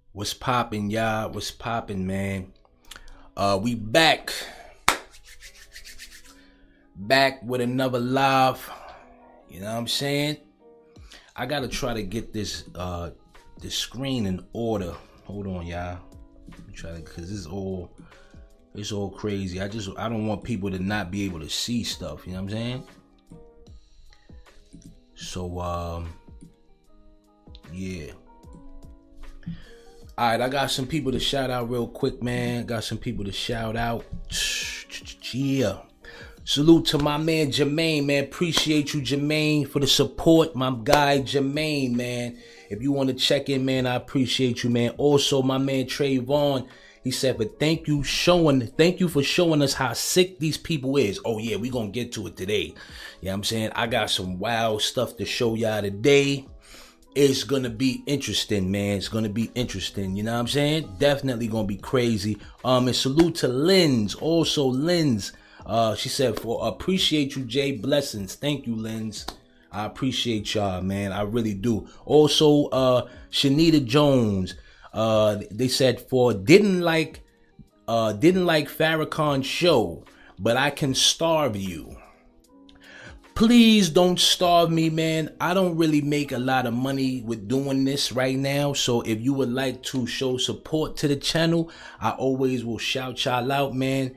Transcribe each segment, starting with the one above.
What's poppin', y'all? What's poppin', man? We back with another live. You know what I'm saying? I gotta try to get this screen in order. Hold on, y'all. Cause it's all crazy. I don't want people to not be able to see stuff. You know what I'm saying? So yeah. Alright, I got some people to shout out real quick, man. Got some people to shout out. Yeah. Salute to my man Jermaine, man. Appreciate you, Jermaine, for the support. My guy Jermaine, man. If you want to check in, man, I appreciate you, man. Also, my man Trayvon, he said, but thank you for showing us how sick these people is. Oh yeah, we gonna get to it today. You know what I'm saying? I got some wild stuff to show y'all today. It's gonna be interesting, man. It's gonna be interesting. You know what I'm saying? Definitely gonna be crazy. And salute to Linz. Also, Linz. She said, "For appreciate you, Jay. Blessings." Thank you, Linz. I appreciate y'all, man. I really do. Also, Shanita Jones. They said didn't like Farrakhan's show, but I can starve you. Please don't starve me, man. I don't really make a lot of money with doing this right now. So if you would like to show support to the channel, I always will shout y'all out, man.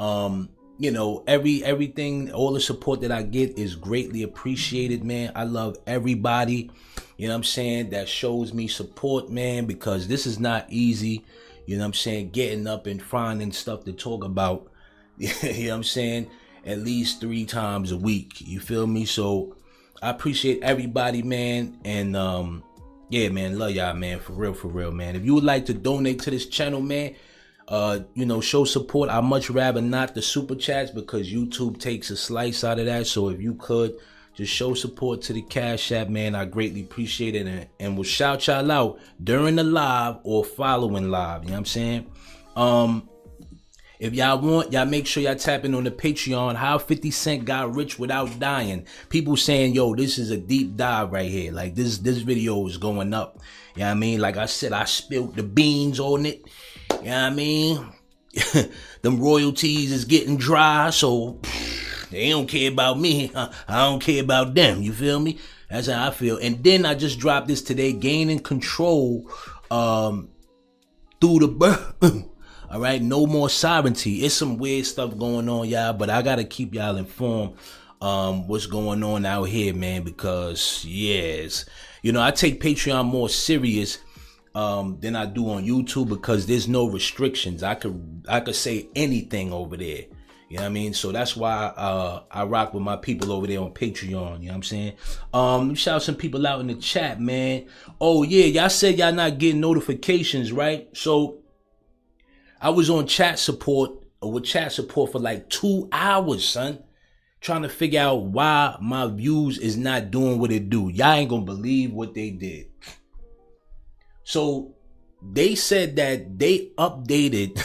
You know, everything, all the support that I get is greatly appreciated, man. I love everybody, you know what I'm saying, that shows me support, man, because this is not easy, you know what I'm saying, getting up and finding stuff to talk about, you know what I'm saying, at least 3 times a week, you feel me? So I appreciate everybody, man, and yeah, man, love y'all, man, for real, man. If you would like to donate to this channel, man, you know, show support. I much rather not the super chats because YouTube takes a slice out of that. So if you could just show support to the Cash App, man, I greatly appreciate it, and we'll shout y'all out during the live or following live. You know what I'm saying? If y'all want, y'all make sure y'all tap in on the Patreon. How 50 Cent got rich without dying. People saying, yo, this is a deep dive right here. Like this video is going up. You know what I mean? Like I said, I spilled the beans on it. You know what I mean? Them royalties is getting dry, so they don't care about me. I don't care about them. You feel me? That's how I feel. And then I just dropped this today, Gaining Control through the birth. All right, no more sovereignty. It's some weird stuff going on, y'all, but I gotta keep y'all informed what's going on out here, man, because yes, you know, I take Patreon more serious than I do on YouTube because there's no restrictions. I could say anything over there. You know what I mean? So that's why I rock with my people over there on Patreon. You know what I'm saying? Shout some people out in the chat, man. Oh yeah, y'all said y'all not getting notifications, right? So I was on chat support for like 2 hours, son, trying to figure out why my views is not doing what it do. Y'all ain't gonna believe what they did. So they said that they updated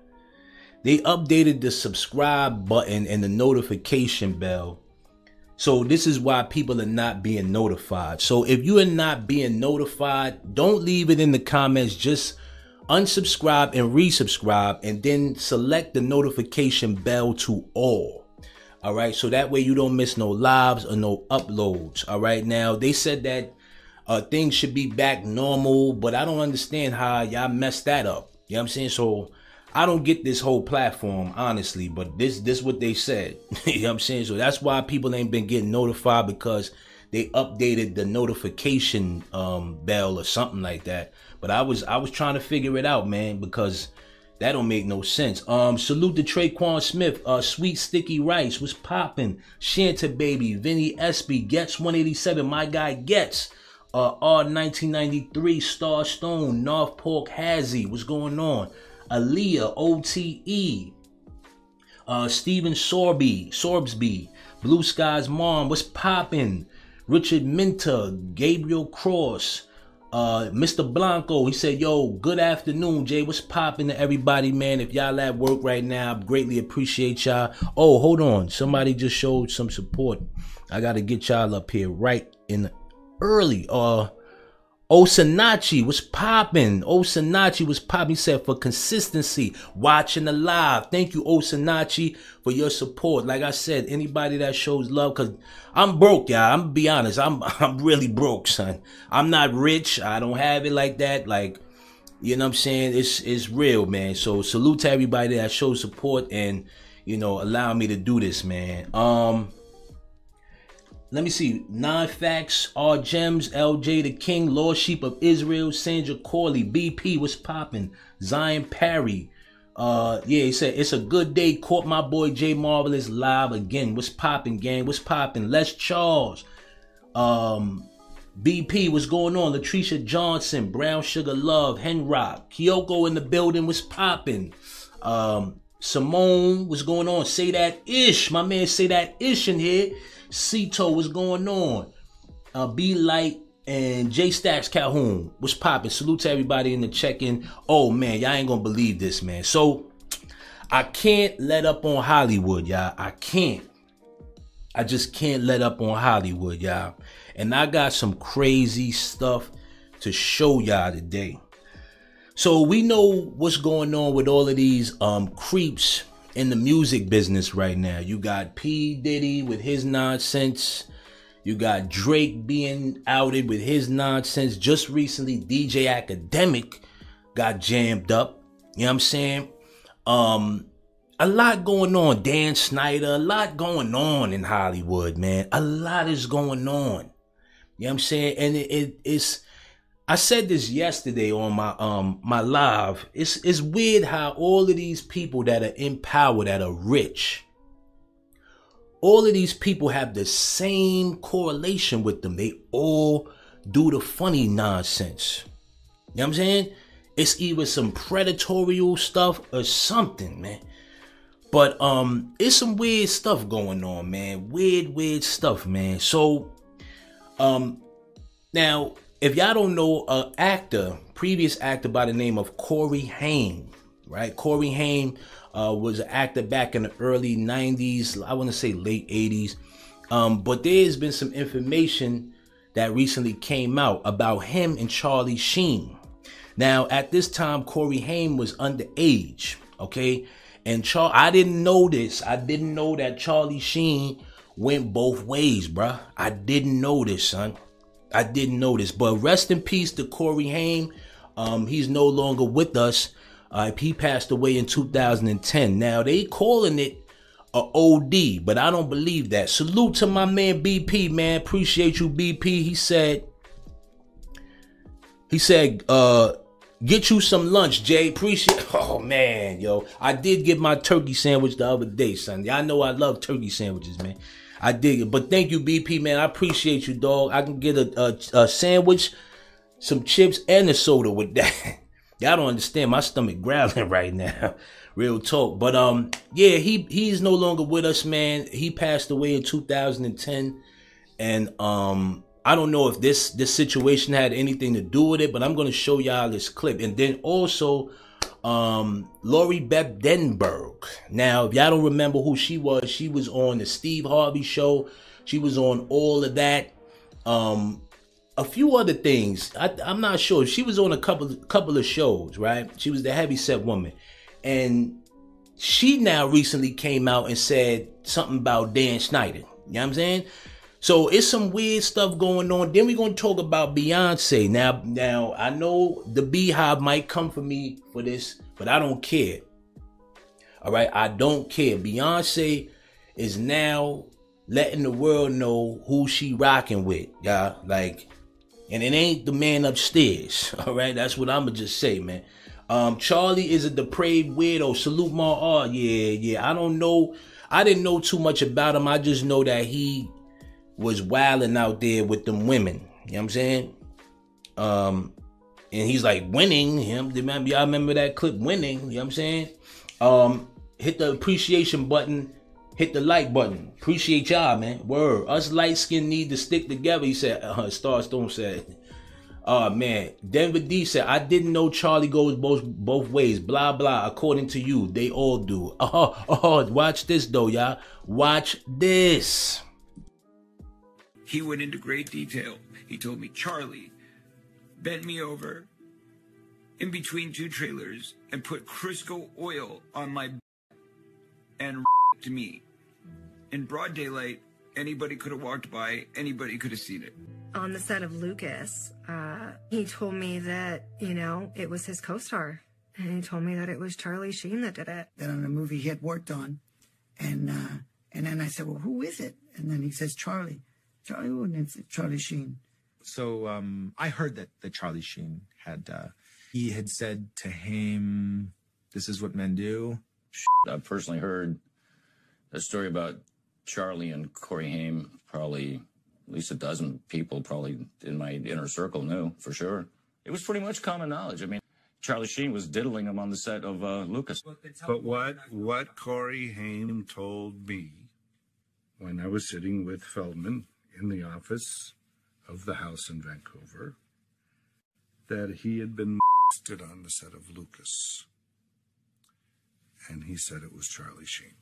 the subscribe button and the notification bell. So this is why people are not being notified. So if you are not being notified, don't leave it in the comments. Just unsubscribe and resubscribe, and then select the notification bell to all. All right, so that way you don't miss no lives or no uploads. All right, now they said that things should be back normal, but I don't understand how y'all messed that up. You know what I'm saying? So I don't get this whole platform, honestly, but this what they said. You know what I'm saying? So that's why people ain't been getting notified, because they updated the notification bell or something like that. But I was trying to figure it out, man, because that don't make no sense. Salute to Traquan Smith, Sweet Sticky Rice, what's poppin'? Shanta Baby, Vinny Espy, Gets 187, my guy Gets, R1993, Star Stone, North Pork Hazzy, what's going on? Aaliyah, OTE, Steven Sorbsby, Blue Skies Mom, what's poppin'? Richard Minter, Gabriel Cross, Mr. Blanco, he said, yo, good afternoon, Jay. What's poppin' to everybody, man? If y'all at work right now, I greatly appreciate y'all. Oh, hold on. Somebody just showed some support. I got to get y'all up here right in early. Osinachi was popping. Osinachi was popping. He said for consistency, watching the live. Thank you, Osinachi, for your support. Like I said, anybody that shows love, cause I'm broke, y'all. I'm gonna be honest. I'm really broke, son. I'm not rich. I don't have it like that. Like, you know what I'm saying? It's real, man. So salute to everybody that shows support and, you know, allow me to do this, man. Let me see. Nine Facts, R Gems, LJ the King, Lord Sheep of Israel, Sandra Corley, BP was popping, Zion Parry. Yeah, he said it's a good day. Caught my boy Jay Marvelous live again. What's popping, gang? What's popping? Les Charles, BP, what's going on? Latricia Johnson, Brown Sugar Love, Henrock, Kyoko in the building. What's popping? Simone, what's going on? Say that ish, my man. Say that ish in here. Cito, what's going on? B Light and J Stacks Calhoun, what's poppin'? Salute to everybody in the check-in. Oh man, y'all ain't gonna believe this, man. So I can't let up on Hollywood, y'all. I just can't let up on Hollywood, y'all. And I got some crazy stuff to show y'all today. So we know what's going on with all of these creeps in the music business right now. You got P. Diddy with his nonsense. You got Drake being outed with his nonsense. Just recently, DJ Academic got jammed up. You know what I'm saying? A lot going on. Dan Snyder, a lot going on in Hollywood, man. A lot is going on. You know what I'm saying? And it's I said this yesterday on my live. It's weird how all of these people that are in power, that are rich, all of these people have the same correlation with them. They all do the funny nonsense. You know what I'm saying? It's either some predatorial stuff or something, man. But it's some weird stuff going on, man. Weird stuff, man. So now, if y'all don't know, previous actor by the name of Corey Haim, right? Corey Haim was an actor back in the early 90s, I want to say late 80s. But there's been some information that recently came out about him and Charlie Sheen. Now, at this time, Corey Haim was underage, okay? And I didn't know this. I didn't know that Charlie Sheen went both ways, bruh. I didn't know this, son. I didn't know this, but rest in peace to Corey Haim. He's no longer with us. He passed away in 2010. Now they calling it a OD, but I don't believe that. Salute to my man BP, man. Appreciate you, BP. He said, get you some lunch, Jay. Appreciate. Oh man, yo, I did get my turkey sandwich the other day, son. Y'all know I love turkey sandwiches, man. I dig it. But thank you, BP, man. I appreciate you, dog. I can get a sandwich, some chips, and a soda with that. Y'all don't understand. My stomach growling right now. Real talk. But yeah, he's no longer with us, man. He passed away in 2010. And I don't know if this situation had anything to do with it, but I'm gonna show y'all this clip. And then also Lori Beth Denberg. Now, if y'all don't remember who she was on the Steve Harvey show. She was on all of that. A few other things. I'm not sure. She was on a couple of shows, right? She was the heavyset woman. And she now recently came out and said something about Dan Snyder. You know what I'm saying? So it's some weird stuff going on. Then we're going to talk about Beyonce. Now, I know the Beehive might come for me for this, but I don't care. All right? I don't care. Beyonce is now letting the world know who she rocking with, y'all. Like, and it ain't the man upstairs. All right? That's what I'm going to just say, man. Charlie is a depraved weirdo. Salute my R. Yeah. I don't know. I didn't know too much about him. I just know that he was wilding out there with them women. You know what I'm saying? And he's like winning him. Y'all remember that clip, Winning? You know what I'm saying? Hit the appreciation button. Hit the like button. Appreciate y'all, man. Word. Us light skin need to stick together. He said, Star Stone said. Man. Denver D said, I didn't know Charlie goes both ways. Blah, blah. According to you, they all do. Watch this though, y'all. Watch this. He went into great detail. He told me, Charlie, bent me over in between two trailers and put Crisco oil on my and to me. In broad daylight, anybody could have walked by, anybody could have seen it. On the set of Lucas, he told me that, you know, it was his co-star. And he told me that it was Charlie Sheen that did it. That on a movie he had worked on. And then I said, well, who is it? And then he says, Charlie. Charlie, who? And it's Charlie Sheen. So I heard that Charlie Sheen had, he had said to Haim, this is what men do. I've personally heard a story about Charlie and Corey Haim. Probably at least a dozen people probably in my inner circle knew for sure. It was pretty much common knowledge. I mean, Charlie Sheen was diddling him on the set of Lucas. But what Corey Haim told me when I was sitting with Feldman in the office of the house in Vancouver, that he had been stood on the set of Lucas. And he said it was Charlie Sheen.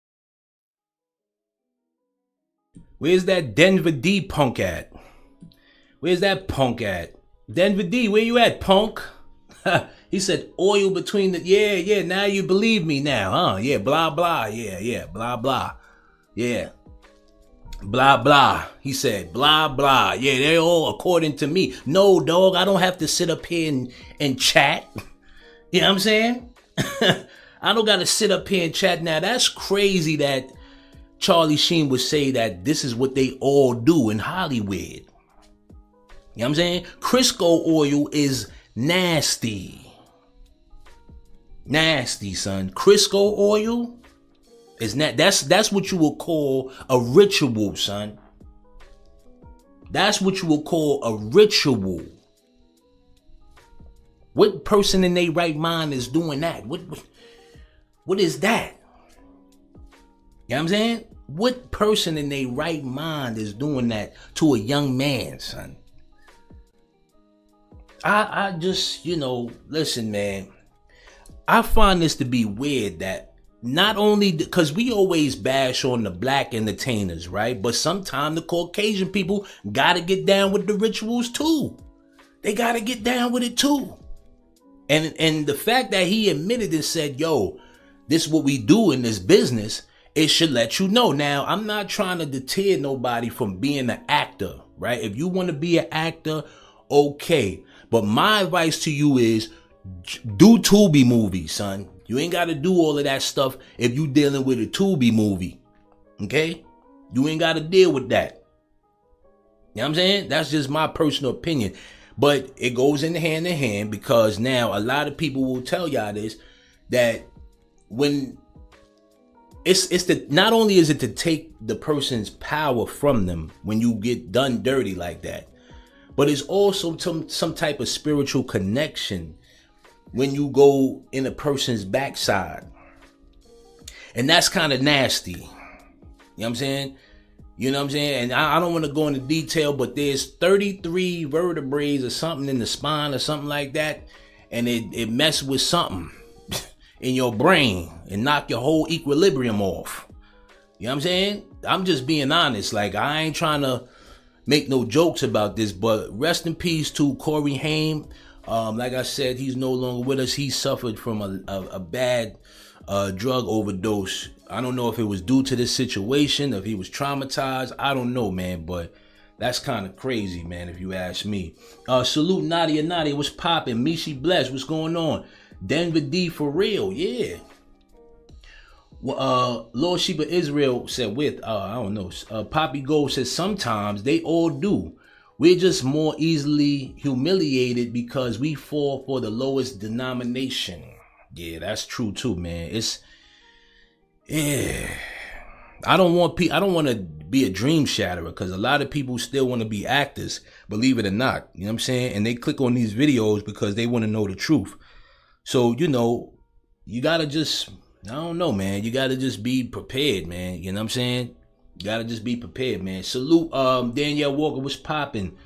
Where's that Denver D punk at? Where's that punk at? Denver D, where you at, punk? He said oil between the... Yeah, now you believe me now, huh? Yeah, blah, blah. Yeah, blah, blah. Yeah. Blah, blah. He said, blah, blah. Yeah, they're all according to me. No, dog, I don't have to sit up here and chat. You know what I'm saying? I don't got to sit up here and chat. Now, that's crazy that Charlie Sheen would say that this is what they all do in Hollywood. You know what I'm saying? Crisco oil is nasty. Nasty, son. Crisco oil is not. That's what you would call a ritual, son. That's what you would call a ritual. What person in their right mind is doing that? What is that? You know what I'm saying? What person in their right mind is doing that to a young man, son? I just, listen, man. I find this to be weird that not only, because we always bash on the black entertainers, right? But sometimes the Caucasian people gotta get down with the rituals too. They gotta get down with it too. And the fact that he admitted and said, yo, this is what we do in this business, it should let you know. Now, I'm not trying to deter nobody from being an actor, right? If you want to be an actor, okay. But my advice to you is do Tubi movies, son. You ain't got to do all of that stuff if you dealing with a Tubi movie, okay? You ain't got to deal with that. You know what I'm saying? That's just my personal opinion. But it goes in hand because now a lot of people will tell y'all this, that when not only is it to take the person's power from them when you get done dirty like that, but it's also some type of spiritual connection when you go in a person's backside. And that's kind of nasty. You know what I'm saying? You know what I'm saying? And I don't want to go into detail, but there's 33 vertebrae or something in the spine or something like that. And it messes with something in your brain and knock your whole equilibrium off. You know what I'm saying? I'm just being honest. Like, I ain't trying to make no jokes about this, but rest in peace to Corey Haim. Like I said, he's no longer with us. He suffered from a bad drug overdose. I don't know if it was due to this situation, if he was traumatized. I don't know, man, but that's kind of crazy, man, if you ask me. Salute Nadia. What's poppin'? Mishi Bless, what's going on? Denver D for real, yeah. Lord Sheba Israel said I don't know. Poppy Gold says sometimes they all do. We're just more easily humiliated because we fall for the lowest denomination. Yeah, that's true too, man. I don't want to be a dream shatterer because a lot of people still want to be actors, believe it or not. You know what I'm saying? And they click on these videos because they want to know the truth. So, you gotta just, I don't know, man. You gotta just be prepared, man. You know what I'm saying? You gotta just be prepared, man. Salute, Danielle Walker, what's popping?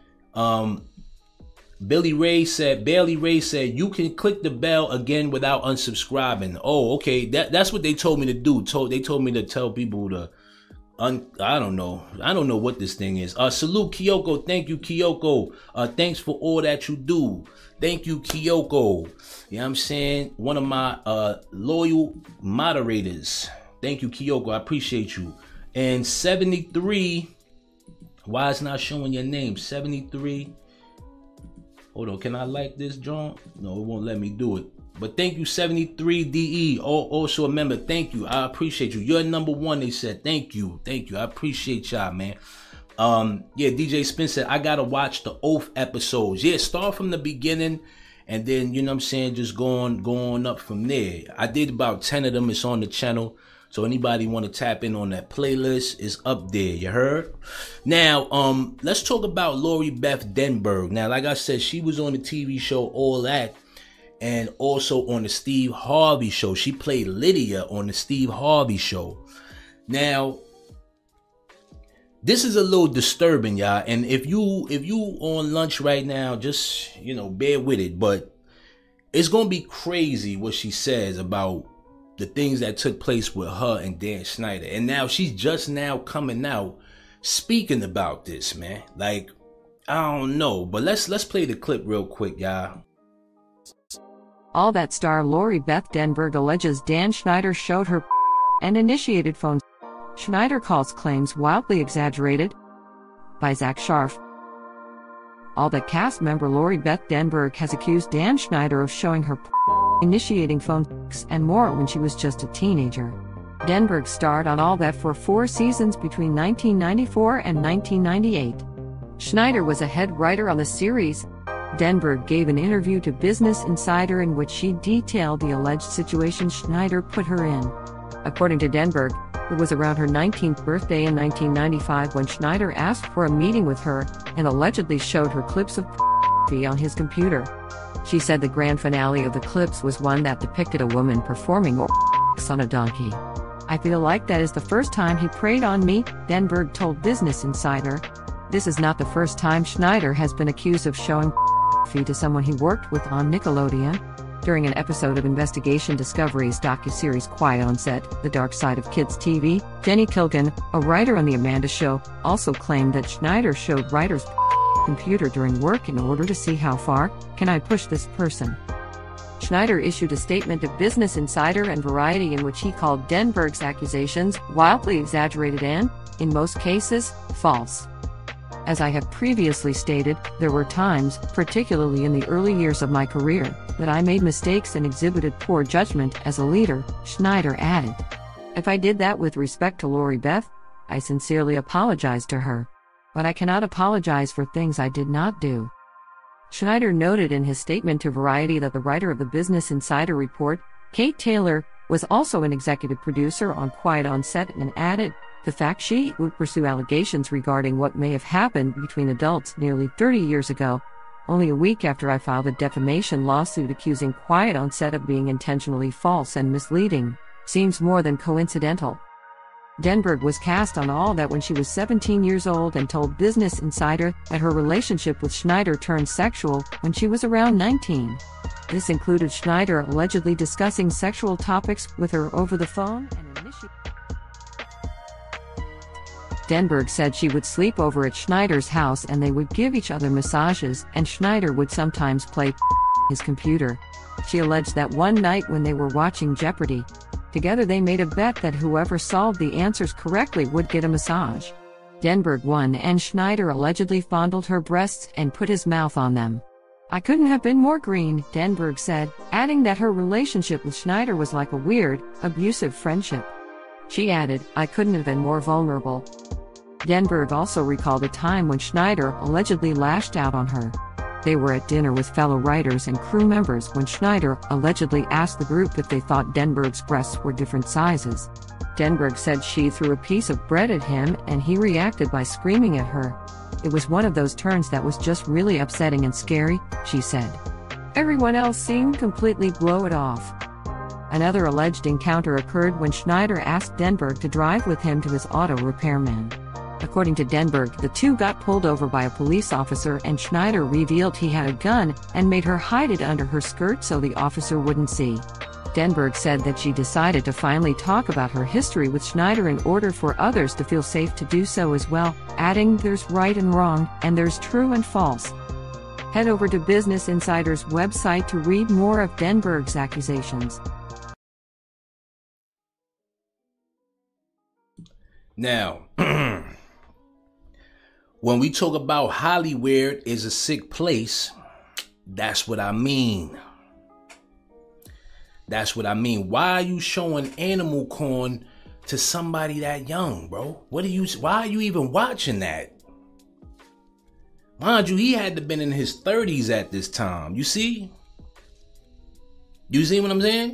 Bailey Ray said, you can click the bell again without unsubscribing. Oh, okay. That's what they told me to do. They told me to tell people to I don't know. I don't know what this thing is. Salute Kyoko. Thank you, Kyoko. Thanks for all that you do. Thank you, Kyoko. You know what I'm saying? One of my loyal moderators. Thank you, Kyoko. I appreciate you. And 73. Why it's not showing your name? 73. Hold on. Can I like this, John? No, it won't let me do it. But thank you, 73DE. Also a member. Thank you. I appreciate you. You're number one, they said. Thank you. Thank you. I appreciate y'all, man. Yeah, DJ Spin said, I gotta watch the Oath episodes. Yeah, start from the beginning and then, you know what I'm saying, just going up from there. I did about 10 of them. It's on the channel. So anybody want to tap in on that playlist is up there. You heard? Now, let's talk about Lori Beth Denberg. Now, like I said, she was on the TV show All That. And also on the Steve Harvey show. She played Lydia on the Steve Harvey show. Now, this is a little disturbing, y'all. And if you on lunch right now, just, you know, bear with it. But it's going to be crazy what she says about the things that took place with her and Dan Schneider. And now she's just now coming out speaking about this, man. Like, I don't know. But let's play the clip real quick, y'all. All That star Lori Beth Denberg alleges Dan Schneider showed her and initiated phone. Schneider calls claims wildly exaggerated. By Zach Scharf. All That cast member Lori Beth Denberg has accused Dan Schneider of showing her initiating phone and more when she was just a teenager. Denberg starred on All That for 4 seasons between 1994 and 1998. Schneider was a head writer on the series. Denberg gave an interview to Business Insider in which she detailed the alleged situation Schneider put her in. According to Denberg, it was around her 19th birthday in 1995 when Schneider asked for a meeting with her and allegedly showed her clips of on his computer. She said the grand finale of the clips was one that depicted a woman performing on a donkey. I feel like that is the first time he preyed on me, Denberg told Business Insider. This is not the first time Schneider has been accused of showing to someone he worked with on Nickelodeon. During an episode of Investigation Discovery's docuseries Quiet on Set, The Dark Side of Kids TV, Jenny Kilgan, a writer on The Amanda Show, also claimed that Schneider showed writers' computer during work in order to see how far can I push this person. Schneider issued a statement to Business Insider and Variety in which he called Denberg's accusations wildly exaggerated and, in most cases, false. As I have previously stated, there were times, particularly in the early years of my career, that I made mistakes and exhibited poor judgment as a leader, Schneider added. If I did that with respect to Lori Beth, I sincerely apologize to her. But I cannot apologize for things I did not do. Schneider noted in his statement to Variety that the writer of the Business Insider report, Kate Taylor, was also an executive producer on Quiet on Set and added, the fact she would pursue allegations regarding what may have happened between adults nearly 30 years ago, only a week after I filed a defamation lawsuit accusing Quiet on Set of being intentionally false and misleading, seems more than coincidental. Denberg was cast on All That when she was 17 years old and told Business Insider that her relationship with Schneider turned sexual when she was around 19. This included Schneider allegedly discussing sexual topics with her over the phone and initiating. Denberg said she would sleep over at Schneider's house and they would give each other massages, and Schneider would sometimes play his computer. She alleged that one night when they were watching Jeopardy! Together they made a bet that whoever solved the answers correctly would get a massage. Denberg won and Schneider allegedly fondled her breasts and put his mouth on them. I couldn't have been more green, Denberg said, adding that her relationship with Schneider was like a weird, abusive friendship. She added, I couldn't have been more vulnerable. Denberg also recalled a time when Schneider allegedly lashed out on her. They were at dinner with fellow writers and crew members when Schneider allegedly asked the group if they thought Denberg's breasts were different sizes. Denberg said she threw a piece of bread at him and he reacted by screaming at her. It was one of those turns that was just really upsetting and scary, she said. Everyone else seemed completely blow it off. Another alleged encounter occurred when Schneider asked Denberg to drive with him to his auto repairman. According to Denberg, the two got pulled over by a police officer and Schneider revealed he had a gun and made her hide it under her skirt so the officer wouldn't see. Denberg said that she decided to finally talk about her history with Schneider in order for others to feel safe to do so as well, adding, "There's right and wrong, and there's true and false." Head over to Business Insider's website to read more of Denberg's accusations. Now, when we talk about Hollywood is a sick place, that's what I mean. That's what I mean. Why are you showing animal corn to somebody that young, bro? Why are you even watching that? Mind you, he had to been in his 30s at this time. You see? You see what I'm saying?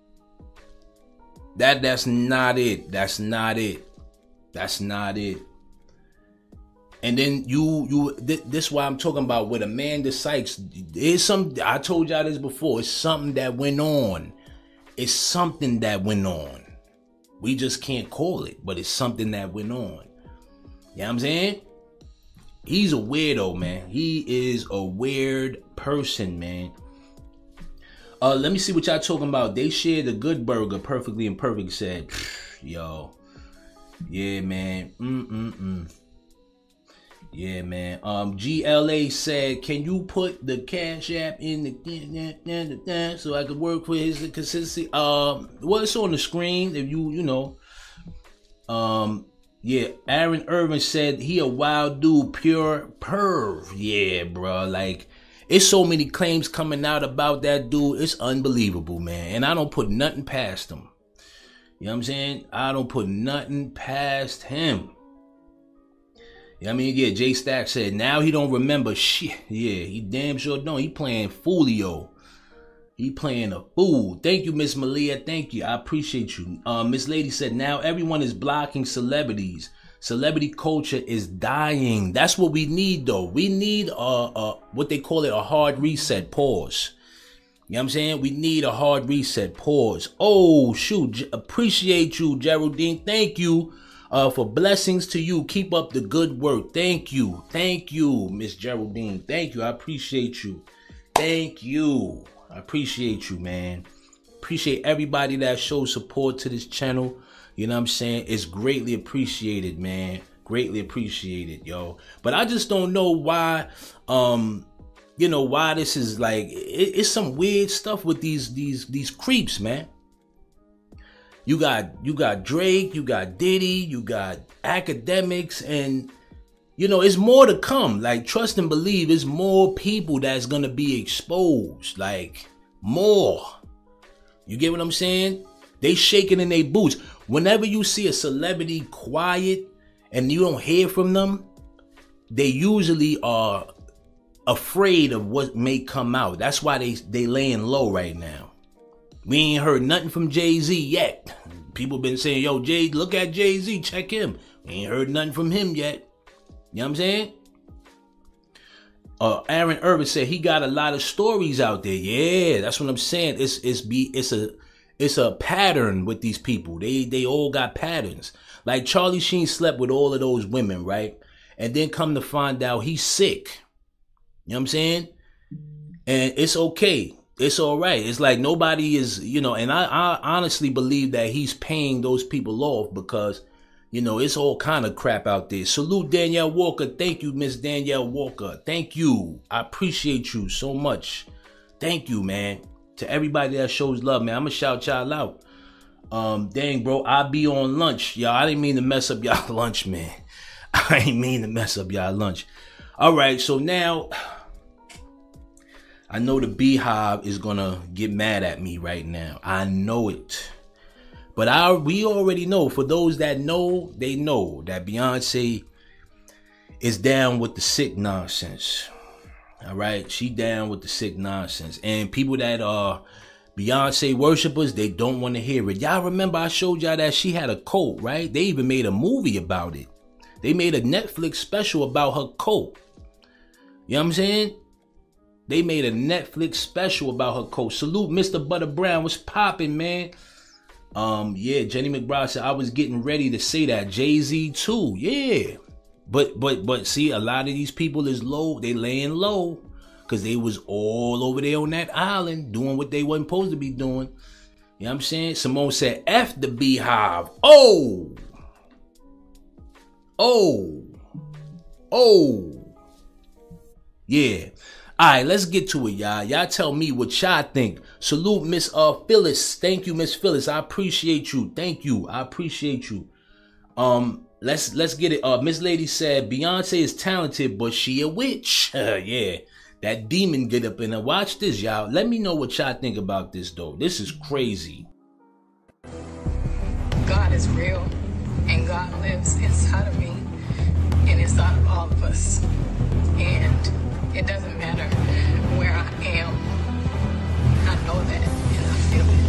That's not it. That's not it. That's not it. And then this is why I'm talking about with Amanda Sykes. I told y'all this before. It's something that went on. It's something that went on. We just can't call it, but it's something that went on. You know what I'm saying? He's a weirdo, man. He is a weird person, man. Let me see what y'all talking about. They shared a good burger. Perfectly Imperfect said, yo. Yeah, man. Yeah, man. GLA said, can you put the Cash App in the so I could work for his consistency? Well, it's on the screen if you know. Yeah, Aaron Irvin said he a wild dude, pure perv. Yeah, bro. Like, it's so many claims coming out about that dude. It's unbelievable, man. And I don't put nothing past him. You know what I'm saying? I don't put nothing past him. You know what I mean? Yeah, Jay Stack said, now he don't remember shit. Yeah, he damn sure don't. He playing Foolio. He playing a fool. Thank you, Miss Malia. Thank you. I appreciate you. Miss Lady said, now everyone is blocking celebrities. Celebrity culture is dying. That's what we need, though. We need what they call it, a hard reset. Pause. You know what I'm saying? We need a hard reset. Pause. Oh, shoot. Appreciate you, Geraldine. Thank you for blessings to you. Keep up the good work. Thank you. Thank you, Miss Geraldine. Thank you. I appreciate you. Thank you. I appreciate you, man. Appreciate everybody that shows support to this channel. You know what I'm saying? It's greatly appreciated, man. Greatly appreciated, yo. But I just don't know why, you know, why this is like, it's some weird stuff with these creeps, man. You got Drake, you got Diddy, you got academics, and you know, it's more to come. Like, trust and believe, it's more people that's gonna be exposed. Like, more. You get what I'm saying? They shaking in their boots. Whenever you see a celebrity quiet and you don't hear from them, they usually are afraid of what may come out. That's why they laying low right now. We ain't heard nothing from Jay-Z yet. People been saying, yo, Jay, look at Jay-Z, check him. We ain't heard nothing from him yet. You know what I'm saying? Aaron Irvin said he got a lot of stories out there. Yeah, that's what I'm saying. It's a pattern with these people. They all got patterns. Like Charlie Sheen slept with all of those women, right? And then come to find out he's sick. You know what I'm saying? And it's okay. It's all right. It's like nobody is, you know, and I honestly believe that he's paying those people off because, you know, it's all kind of crap out there. Salute Danielle Walker. Thank you, Miss Danielle Walker. Thank you. I appreciate you so much. Thank you, man. To everybody that shows love, man. I'm going to shout y'all out. Dang, bro, I be on lunch. Y'all, I didn't mean to mess up y'all lunch, man. I ain't mean to mess up y'all lunch. All right, so now I know the Beehive is going to get mad at me right now. I know it. But we already know, for those that know, they know that Beyonce is down with the sick nonsense. All right, she down with the sick nonsense. And people that are Beyonce worshipers, they don't want to hear it. Y'all remember I showed y'all that she had a cult, right? They even made a movie about it. They made a Netflix special about her cult. You know what I'm saying? They made a Netflix special about her cult. Salute Mr. Butter Brown. What's popping, man? Yeah, Jenny McBride said I was getting ready to say that. Jay-Z too. Yeah. But see, a lot of these people is low. They laying low because they was all over there on that island doing what they wasn't supposed to be doing. You know what I'm saying? Simone said, F the beehive. Oh. Yeah. All right, let's get to it, y'all. Y'all tell me what y'all think. Salute, Miss Phyllis. Thank you, Miss Phyllis. I appreciate you. Thank you. I appreciate you. Let's get it. Miss Lady said Beyonce is talented, but she a witch. Yeah. That demon get up in her. Watch this, y'all. Let me know what y'all think about this, though. This is crazy. God is real, and God lives inside of me, and inside of all of us. And it doesn't matter where I am. I know that, and I feel it.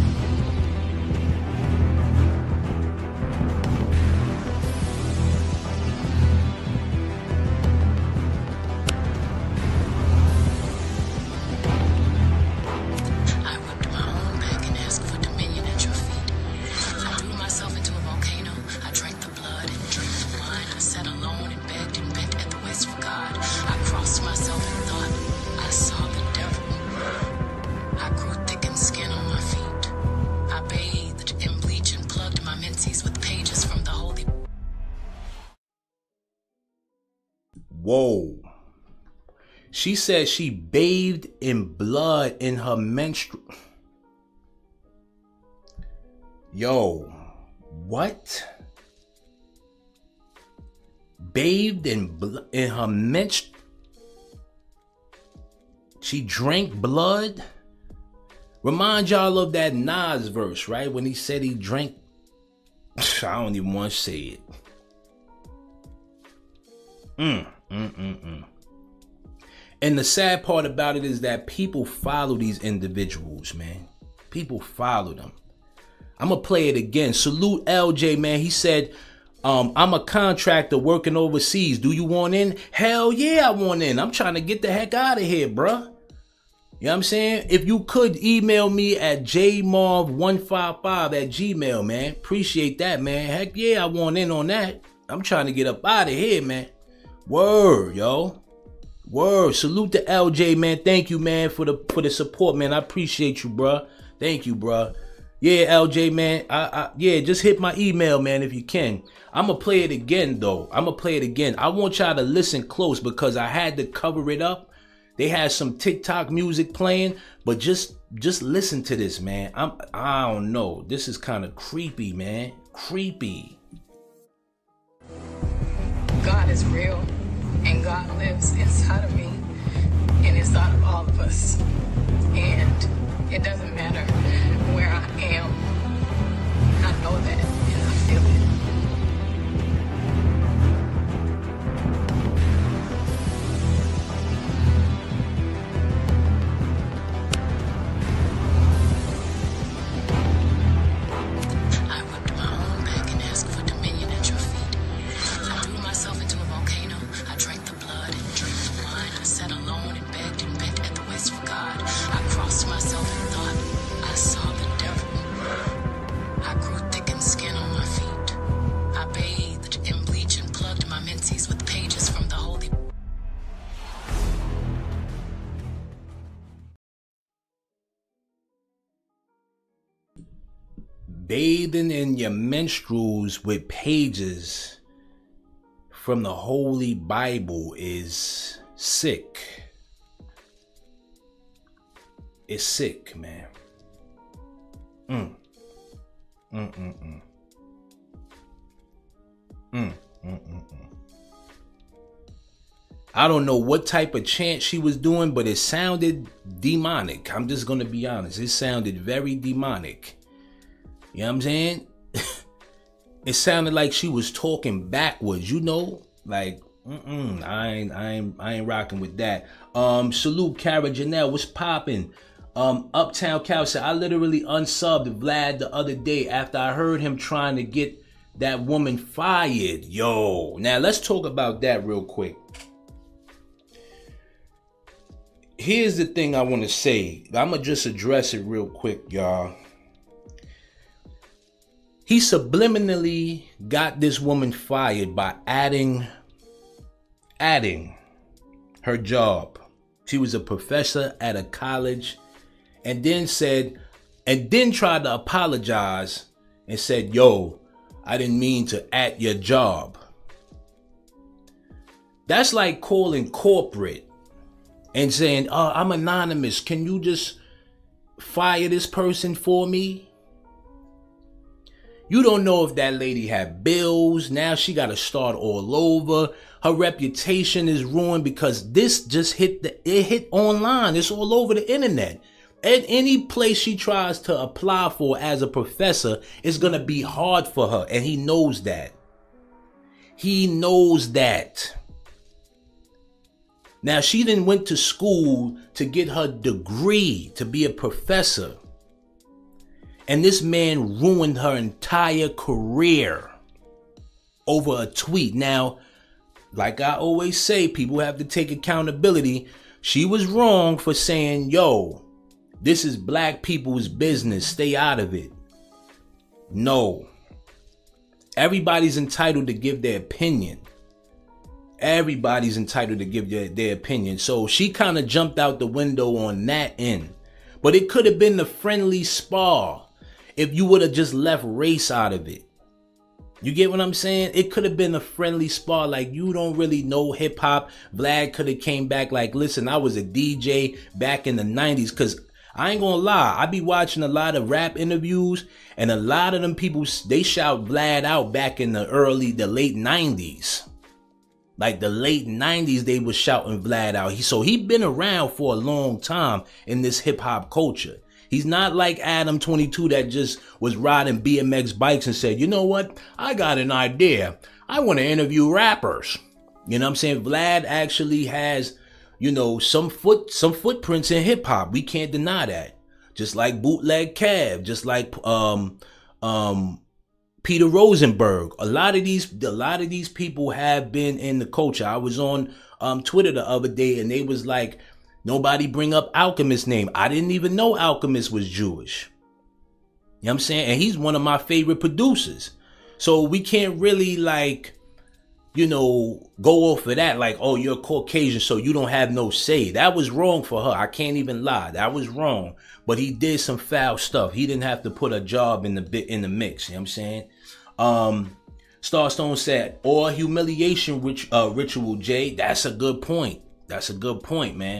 I whipped my own back and asked for dominion at your feet. I threw myself into a volcano. I drank the blood and drank the wine. I sat alone and begged at the waist for God. I crossed myself and thought I saw the devil. I grew thick in skin on my feet. I bathed in bleach and plugged my menses with pages from the holy. Whoa. She said she bathed in blood in her menstrual. Yo, what? Bathed in blood in her menstrual. She drank blood. Remind y'all of that Nas verse, right? When he said he drank. I don't even want to say it. And the sad part about it is that people follow these individuals, man. People follow them. I'm going to play it again. Salute LJ, man. He said, I'm a contractor working overseas. Do you want in? Hell yeah, I want in. I'm trying to get the heck out of here, bruh. You know what I'm saying? If you could email me at jmarv155@gmail, man. Appreciate that, man. Heck yeah, I want in on that. I'm trying to get up out of here, man. Word, yo. Word. Salute to LJ, man. Thank you, man, for the support, man. I appreciate you, bruh. Thank you, bruh. Yeah, LJ, man. Yeah, just hit my email, man, if you can. I'm going to play it again, though. I want y'all to listen close because I had to cover it up. They had some TikTok music playing, but just listen to this, man. I don't know. This is kind of creepy, man. Creepy. God is real, and God lives inside of me, and inside of all of us. And it doesn't matter where I am. I know that, and I feel it. I whipped my own back and asked for dominion at your feet. I threw myself into a volcano. I drank the blood and drank the wine. I sat alone and begged at the waist for God. I crossed myself and thought I saw the devil. I grew thick in skin on my feet. I bathed in bleach and plugged my menses with pages from the holy. Bathing in your menstruals with pages from the Holy Bible is sick. It's sick, man. I don't know what type of chant she was doing, but it sounded demonic. I'm just going to be honest. It sounded very demonic. You know what I'm saying? It sounded like she was talking backwards, you know? Like, I ain't rocking with that. Salute Cara Janelle, what's popping? Uptown Cal said, I literally unsubbed Vlad the other day after I heard him trying to get that woman fired. Yo, now let's talk about that real quick. Here's the thing I want to say. I'm going to just address it real quick, y'all. He subliminally got this woman fired by adding her job. She was a professor at a college and then said, and then tried to apologize and said, yo, I didn't mean to at your job. That's like calling corporate and saying, I'm anonymous. Can you just fire this person for me? You don't know if that lady had bills. Now she got to start all over. Her reputation is ruined because this just hit online. It's all over the internet. At any place she tries to apply for as a professor, it's going to be hard for her. And he knows that. He knows that. Now, she then went to school to get her degree to be a professor. And this man ruined her entire career over a tweet. Now, like I always say, people have to take accountability. She was wrong for saying, yo, this is black people's business. Stay out of it. No. Everybody's entitled to give their opinion. Everybody's entitled to give their opinion. So she kind of jumped out the window on that end. But it could have been the friendly spar if you would have just left race out of it. You get what I'm saying? It could have been a friendly spar. Like, you don't really know hip hop. Vlad could have came back like, listen, I was a DJ back in the 90s. Because I ain't gonna lie, I be watching a lot of rap interviews, and a lot of them people, they shout Vlad out back in the late 90s. Like the late 90s, they was shouting Vlad out. So he been around for a long time in this hip hop culture. He's not like Adam 22 that just was riding BMX bikes and said, you know what? I got an idea. I want to interview rappers. You know what I'm saying? Vlad actually has, you know, some footprints in hip hop. We can't deny that. Just like Bootleg Kev, just like Peter Rosenberg. A lot of these people have been in the culture. I was on Twitter the other day, and they was like, nobody bring up Alchemist's name. I didn't even know Alchemist was Jewish. You know what I'm saying? And he's one of my favorite producers. So we can't really, like, you know, go off of that. Like, oh, you're Caucasian, so you don't have no say. That was wrong for her. I can't even lie. That was wrong. But he did some foul stuff. He didn't have to put a job in the mix. You know what I'm saying? Starstone said, or humiliation ritual, Jay. That's a good point. That's a good point, man.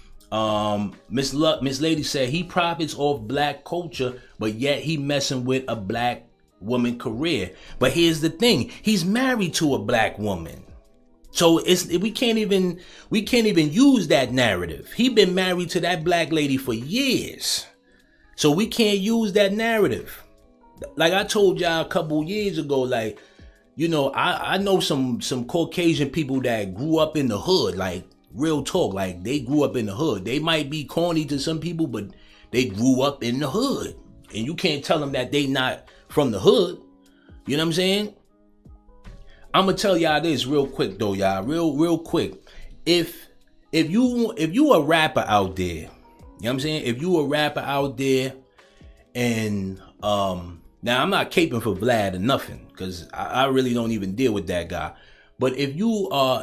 Miss Lady said he profits off black culture, but yet he messing with a black woman career. But here's the thing: he's married to a black woman, so we can't even use that narrative. He been married to that black lady for years, so we can't use that narrative. Like I told y'all a couple years ago, like, you know, I know some Caucasian people that grew up in the hood, like. Real talk, like they grew up in the hood. They might be corny to some people, but they grew up in the hood. And you can't tell them that they not from the hood. You know what I'm saying? I'm gonna tell y'all this real quick though, y'all. Real quick. If you a rapper out there, you know what I'm saying? If you a rapper out there and now I'm not caping for Vlad or nothing, because I really don't even deal with that guy. But if you are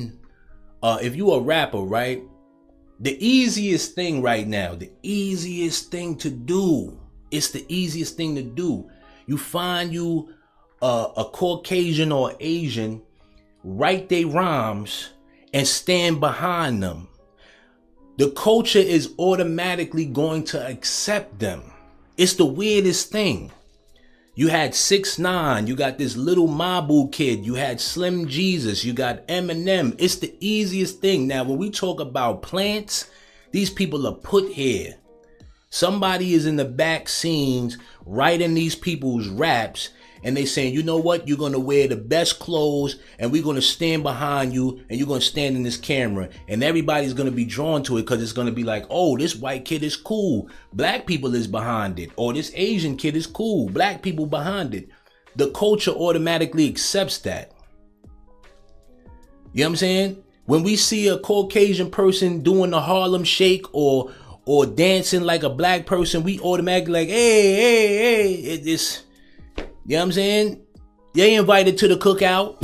if you a rapper, right? The easiest thing right now, the easiest thing to do, it's the easiest thing to do. You find you a Caucasian or Asian, write their rhymes and stand behind them. The culture is automatically going to accept them. It's the weirdest thing. You had 6ix9ine, you got this Little Mabu kid, you had Slim Jesus, you got Eminem. It's the easiest thing. Now, when we talk about plants, these people are put here. Somebody is in the back scenes writing these people's raps, and they saying, you know what, you're going to wear the best clothes, and we're going to stand behind you, and you're going to stand in this camera, and everybody's going to be drawn to it because it's going to be like, oh, this white kid is cool. Black people is behind it. Or this Asian kid is cool. Black people behind it. The culture automatically accepts that. You know what I'm saying? When we see a Caucasian person doing the Harlem Shake or dancing like a black person, we automatically like, hey, it's... You know what I'm saying? They invited to the cookout.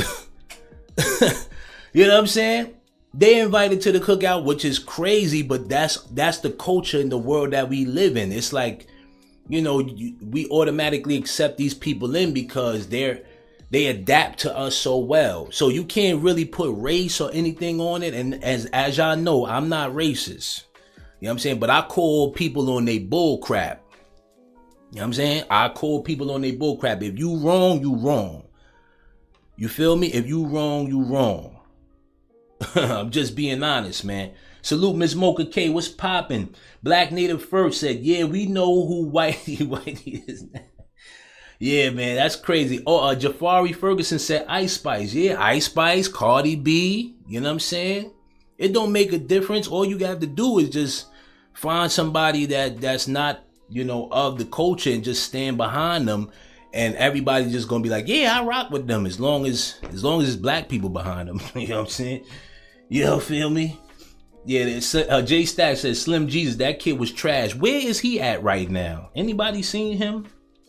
You know what I'm saying? They invited to the cookout, which is crazy, but that's the culture in the world that we live in. It's like, we automatically accept these people in because they adapt to us so well. So you can't really put race or anything on it. And as y'all know, I'm not racist. You know what I'm saying? But I call people on they bull crap. You know what I'm saying? I call people on they bull crap. If you wrong, you wrong. You feel me? If you wrong, you wrong. I'm just being honest, man. Salute Miss Mocha K. What's poppin'? Black Native First said, yeah, we know who Whitey is. Yeah, man, that's crazy. Oh, Jafari Ferguson said Ice Spice. Yeah, Ice Spice, Cardi B. You know what I'm saying? It don't make a difference. All you have to do is just find somebody that's not, of the culture and just stand behind them. And everybody's just gonna be like, yeah, I rock with them as long as it's black people behind them. You know what I'm saying? You feel me? Yeah, Jay Stack says Slim Jesus, that kid was trash. Where is he at right now? Anybody seen him?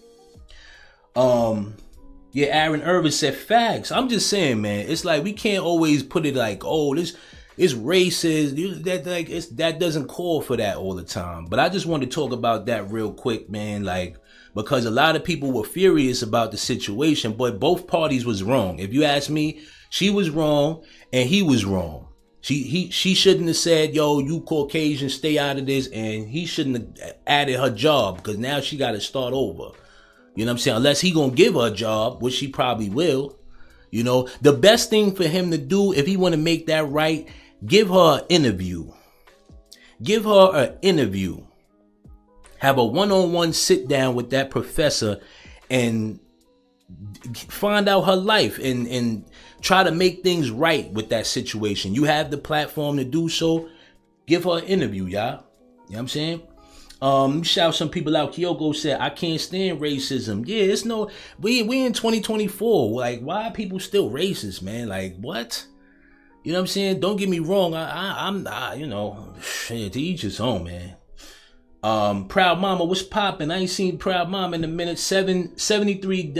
Yeah, Aaron Irvin said facts. I'm just saying, man, it's like we can't always put it like, oh, this is racist. That doesn't call for that all the time. But I just want to talk about that real quick, man, because a lot of people were furious about the situation, but both parties was wrong. If you ask me, she was wrong and he was wrong. She shouldn't have said, yo, you Caucasian, stay out of this. And he shouldn't have added her job because now she got to start over. You know what I'm saying? Unless he going to give her a job, which she probably will. The best thing for him to do, if he want to make that right, give her an interview. Give her an interview. Have a one-on-one sit down with that professor and find out her life and try to make things right with that situation. You have the platform to do so. Give her an interview, y'all. You know what I'm saying? Shout some people out. Kyoko said, I can't stand racism. Yeah, we in 2024. Like, why are people still racist, man? Like, what? You know what I'm saying? Don't get me wrong. I'm to each his own, man. Proud Mama, what's poppin'? I ain't seen Proud Mama in a minute. 73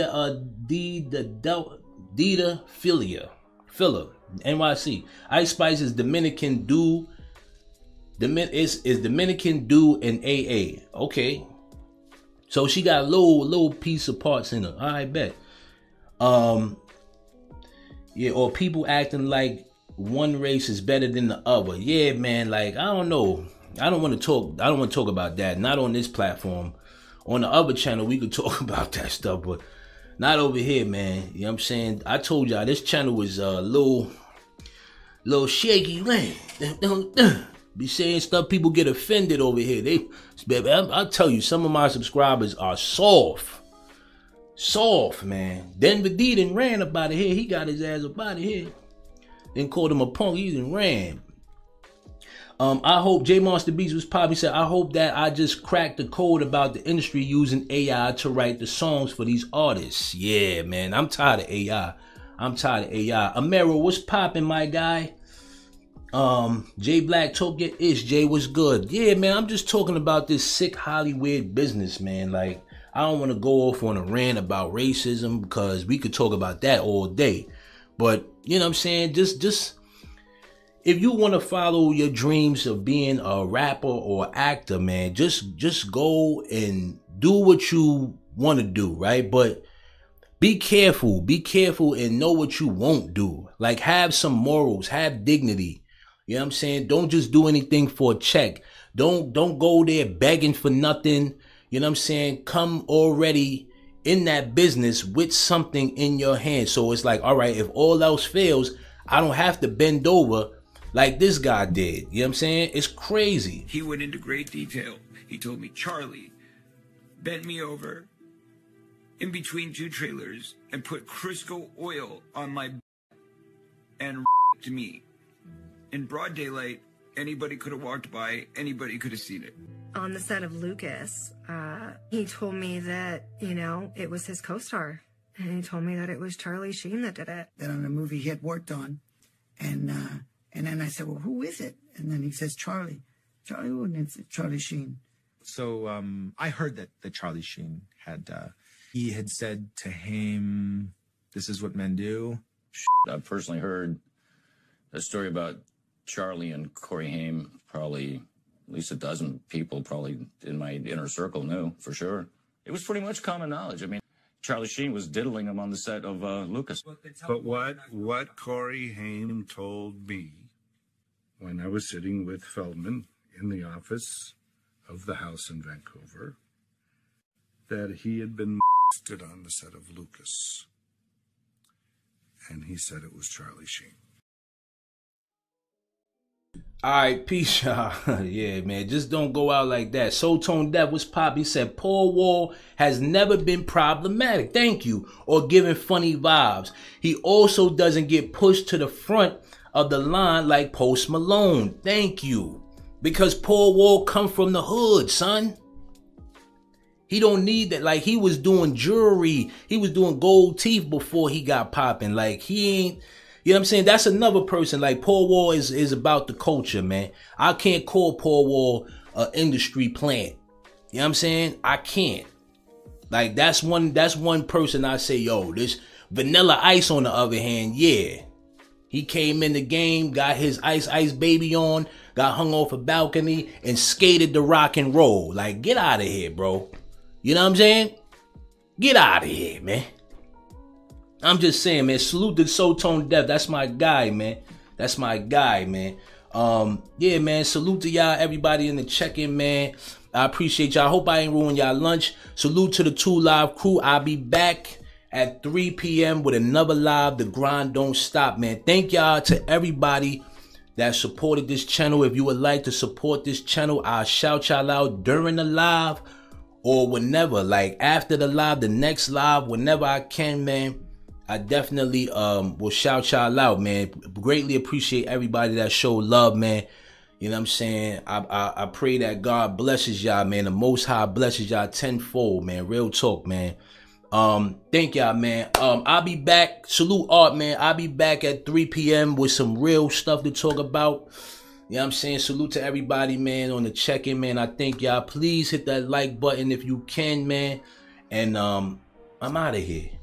Dita Filler, NYC. Ice Spice is Dominican Dew. Is Dominican Dew and AA. Okay. So she got a little piece of parts in her. I bet. Yeah, or people acting like one race is better than the other. Yeah, man, like, I don't know. I don't want to talk about that. Not on this platform. On the other channel, we could talk about that stuff, but not over here, man. You know what I'm saying? I told y'all this channel was a little shaky, man. Be saying stuff, people get offended over here. I'll tell you, some of my subscribers are soft, man. Denver D done ran up out of here. He got his ass up out of here. Then called him a punk. He done ran. I hope J Monster Beats was probably said, I hope that I just cracked the code about the industry using AI to write the songs for these artists. Yeah, man, I'm tired of AI. Amero, what's poppin', my guy? J Black Tokyo Ish. Jay, what's good? Yeah, man, I'm just talking about this sick Hollywood business, man. Like, I don't want to go off on a rant about racism because we could talk about that all day. But, you know what I'm saying? Just if you want to follow your dreams of being a rapper or actor, man, just go and do what you want to do, right? But be careful and know what you won't do. Like, have some morals, have dignity. You know what I'm saying? Don't just do anything for a check. Don't go there begging for nothing. You know what I'm saying? Come already in that business with something in your hand. So it's like, all right, if all else fails, I don't have to bend over like this guy did. You know what I'm saying? It's crazy. He went into great detail. He told me, Charlie bent me over in between two trailers and put Crisco oil on my and to me. In broad daylight, anybody could have walked by, anybody could have seen it. On the set of Lucas, he told me that, it was his co-star. And he told me that it was Charlie Sheen that did it. That on a movie he had worked on. And then I said, well, who is it? And then he says, Charlie. Charlie who? And it's Charlie Sheen. So I heard that Charlie Sheen he had said to him, this is what men do. I've personally heard a story about Charlie and Corey Haim, probably at least a dozen people probably in my inner circle knew for sure. It was pretty much common knowledge. I mean, Charlie Sheen was diddling him on the set of Lucas. But what Corey Haim told me when I was sitting with Feldman in the office of the house in Vancouver, that he had been molested on the set of Lucas. And he said it was Charlie Sheen. All right, peace, y'all. Yeah, man, just don't go out like that. Soul Tone Death was pop. He said Paul Wall has never been problematic. Thank you. Or giving funny vibes. He also doesn't get pushed to the front of the line like Post Malone. Thank you. Because Paul Wall come from the hood, son. He don't need that. Like, he was doing jewelry. He was doing gold teeth before he got popping. Like, he ain't... You know what I'm saying? That's another person. Like, Paul Wall is about the culture, man. I can't call Paul Wall an industry plant. You know what I'm saying? I can't. Like, that's one person I say, yo, this Vanilla Ice on the other hand, yeah. He came in the game, got his Ice Baby on, got hung off a balcony, and skated the rock and roll. Like, get out of here, bro. You know what I'm saying? Get out of here, man. I'm just saying, man, salute to Soul Tone Death. That's my guy, man. That's my guy, man. Yeah, man, salute to y'all, everybody in the check-in, man. I appreciate y'all. I hope I ain't ruined y'all lunch. Salute to the 2 Live crew. I'll be back at 3 p.m. with another live. The grind don't stop, man. Thank y'all to everybody that supported this channel. If you would like to support this channel, I'll shout y'all out during the live or whenever. Like, after the live, the next live, whenever I can, man. I definitely will shout y'all out, man. Greatly appreciate everybody that showed love, man. You know what I'm saying? I pray that God blesses y'all, man. The Most High blesses y'all tenfold, man. Real talk, man. Thank y'all, man. I'll be back. Salute Art, man. I'll be back at 3 p.m. with some real stuff to talk about. You know what I'm saying? Salute to everybody, man, on the check-in, man. I thank y'all. Please hit that like button if you can, man. And I'm out of here.